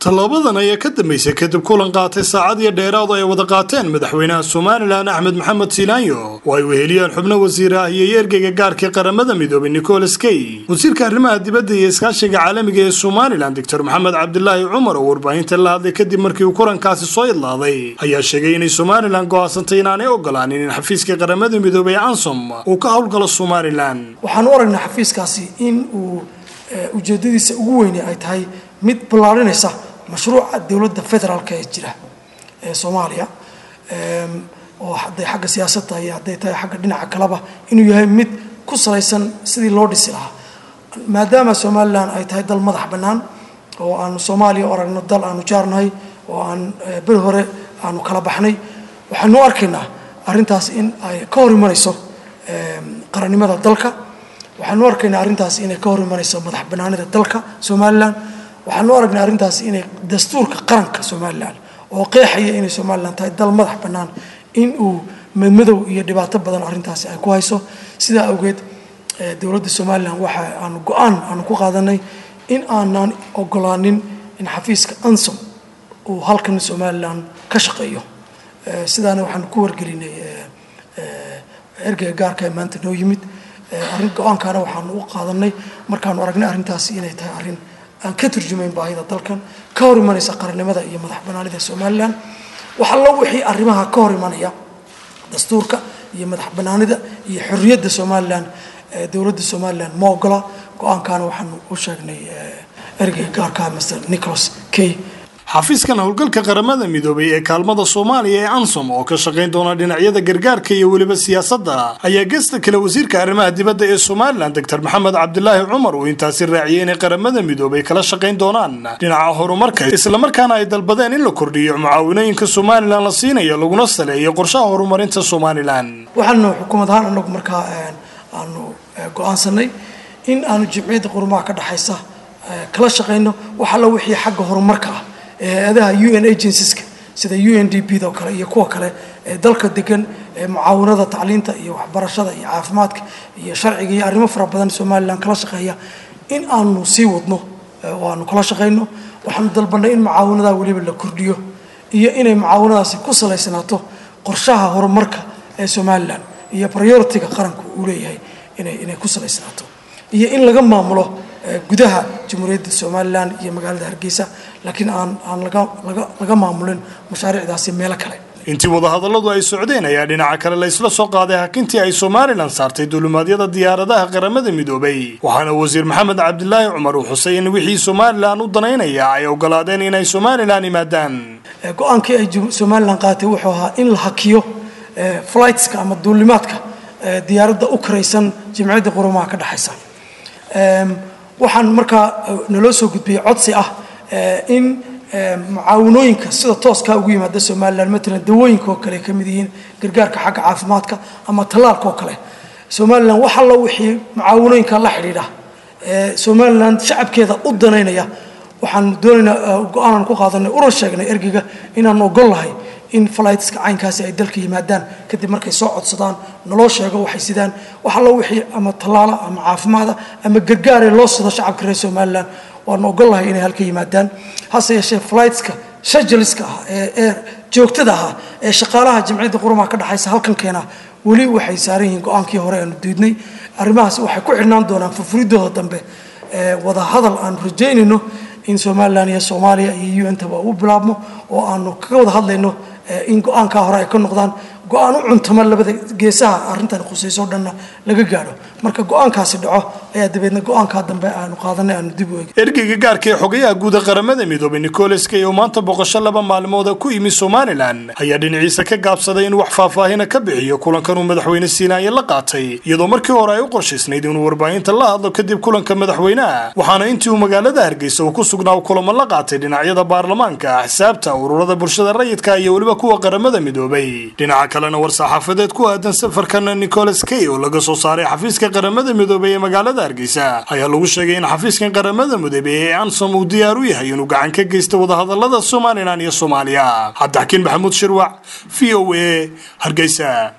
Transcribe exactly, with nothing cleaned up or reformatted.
Talabadan ayaa ka dambeysay kadib kulan qaatay saacad iyo dheeraad ay wada qaateen madaxweynaha Soomaaliland Axmed Maxamed Silaanyo oo ay weheliyeen xubno wasiir ah iyo ergeyga gaarka qaramada midoobay Nicholas Kay wasiirka arrimaha dibadda iyo iskaashiga caalamiga ee Soomaaliland Doctor Maxamed Cabdullaahi Cumar oo warbaahinta la hadlay kadib markii uu kulankaasi soo idlaaday ayaa sheegay in Soomaaliland go'aansatay inaanay ogolaanin in xafiiska qaramada midoobay ANSOM uu ka howlgalo Soomaaliland. waxaan u aragnaa xafiiskaasi in uu ujeedadiisa ugu weyn ay tahay mid balaarinaysa mashruuca dawladda federaalka ee jira ee Soomaaliya ee oo haday xagga siyaasadda iyo haday tahay xagga dhinaca kaleba inuu yahay mid ku salaysan sidii loo dhisi lahaa maadaama Soomaaliland ay tahay dal madax bannaan oo aan Soomaaliya aragno dal aanu jaarnahay oo aan bil hore aanu kala baxnay waxaanu arkaynaa arintaas in ay ka hor imanayso qarannimada dalka waxaanu arkaynaa arintaas in ay ka hor imanayso madax bannaanida dalka Soomaaliland waxaanu aragnaa arintaas in dastuurka qaranka Soomaaliland oo qeexaya in Soomaaliland tahay dal madax bannaan in uu madmadow iyo dhibaato badan arintaas ay ku hayso sida awgeed dawladda Soomaaliland waxa aanu go'aan aanu ku qaadanay in aanan ogolaanin in xafiiska ANSOM uu halkan Soomaaliland ka shaqeeyo sidaana waxaan ku wargelinay ergeyga gaarka maanta noo yimid arin go'aankana waxaan u qaadanay markaan aragnay arintaas inay tahay arin aan ka turjumayn baahida dalkan ka hor imanaysa qarannimada iyo madax bannaanida Soomaaliland waxa la wixii arrimaha ka hor imanaya dastuurka iyo madax bannaanida iyo xorriyadda Soomaaliland dawladda Soomaaliland ma ogola go'aankana waxaan u sheegnay ergeyga gaarka Mister Nicholas Kay xafiiskan howlgalka qaramada midoobay ee kaalmada Soomaaliya ee ANSOM oo ka shaqeyn doona dhinacyada gargaarka iyo waliba siyaasadda ayaa geesta kale wasiirka arrimaha dibadda ee Soomaaliland Doctor Maxamed Cabdullaahi Cumar oo intaasi raaciyay in qaramada midoobay kala shaqeyn doonaan dhinaca horumarka isla markaana ay dalbadeen in la kordhiyo mucaawinooyinka Soomaaliland la siinayo laguna saleeyo qorshaha horumarinta Soomaaliland waxaanu xukuumadda anagu markaa aanu go'aansanay in aanu jimciyada qurumaha ka dhaxaysa kala shaqeyno waxa la wixii xagga horumarka هذا U N agencies sida U N D P da kale iyo kuwa kale ee dalka degan ee mucaawanada tacliinta iyo waxbarashada iyo caafimaadka iyo sharciga iyo arrimo fara badan Soomaaliland kala shaqeeya in aanu sii wadno oo aanu kala shaqeyno waxaan dalbanay in mucaawanada waliba la kordhiyo iyo inay mucaawanadaasi ku saleysanaato qorshaha horumarka ee Soomaaliland iyo priority-ga qaranku uu leeyahay inay inay ku saleysanaato iyo in laga maamulo gudaha Jamhuuriyadda Soomaaliland iyo magaalada Hargeysa laakiin aan aan laga laga laga maamulin mashaariicdaasi meel kale intii wada hadalladu ay socdeen ayaa dhinaca kale la isla soo qaaday hakintii ay Soomaaliland saartay duulimaadyada diyaaradaha qaramada midoobay waxaana wasiir Maxamed Cabdullaahi Cumar uu xusay in wixii Soomaaliland u danaynaya ay ogolaadeen in ay Soomaaliland yimaadaan go'aankii ay Soomaaliland qaatay wuxuu ahaa in la hakiyo flightska ama duulimaadka diyaaradda u karaysan jimciyada qurumaha ka dhaxaysa waxaan markaa naloo soo gudbiyay codsi ah in mucaawanooyinka sida tooska ugu yimaada Soomaaliland مثلا dawooyinka oo kale kamid yihiin gargaarka xagga caafimaadka ama talaalka oo kale Soomaaliland waxa la wixii mucaawanooyinka la xiriira Soomaaliland shacabkeeda u danaynaya waxaan doonaynaa go'aan ku qaadanay urur sheegnay ergiga inaan ogolahay in flightska caynkaasi ay dalka yimaadaan kadib markay soo codsadaan nolol sheego waxay sidaan waxa la wixii ama talaala ama caafimaad ama gargaar ee loo soo shacabka reer Soomaaliland waan ogolahay inay halka yimaadaan hase yeeshee flightska scheduleska ee joogtada ah ee shaqaalaha jimciyada qurumaha ka dhaxaysa halkan keena wali waxay saaran yihiin go'aankii hore aan diidnay arrimahaas waxay ku xirnaan doonaan furfuridooda dambe ee wada hadal aan rajaynayno in Soomaaliland iyo Soomaaliya iyo U N ta u bilaabmo oo aanu ka wada hadlayno in go'aanka hore ay ka noqdaan go'aan u cuntama labada geesaha arintan khusayso dhanna laga gaaro marka go'aankaasi dhaco ayaa dabeedna go'aanka dambe aanu qaadanay aanu dib u eegay ergeyga gaarka ee xogayaha guud ee qaramada midoobay Nicholas Kay oo maanta boqosho laba maalmood ku yimi Soomaaliland ayaa dhinaciisa ka gaabsaday in wax faahfaahin ka bixiyo kulankan uu madaxweyne Silaanyo la qaatay iyadoo markii hore ay u qorshaysnayd inuu warbaahinta la hadlo kadib kulanka madaxweynaha waxaana intii uu magaalada Hargeysa uu ku sugnaa kulamo la qaatay dhinacyada baarlamaanka xisaabta ururada bulshada rayidka iyo waliba kuwa qaramada midoobay dhinaca kalena war-saxaafadeed ku aadan safarkan Nicholas Kay oo laga soo saaray xafiiska qaramada midoobay ee magaalada Hargeysa ayaa lagu sheegay in xafiiskan qaramada midoobay ee ANSOM uu diyaar u yahay inuu gacan ka geysto wada hadallada Soomaaliland iyo Soomaaliya. Cabdi Xakiin Maxamuud Shirwac V O A Hargeysa.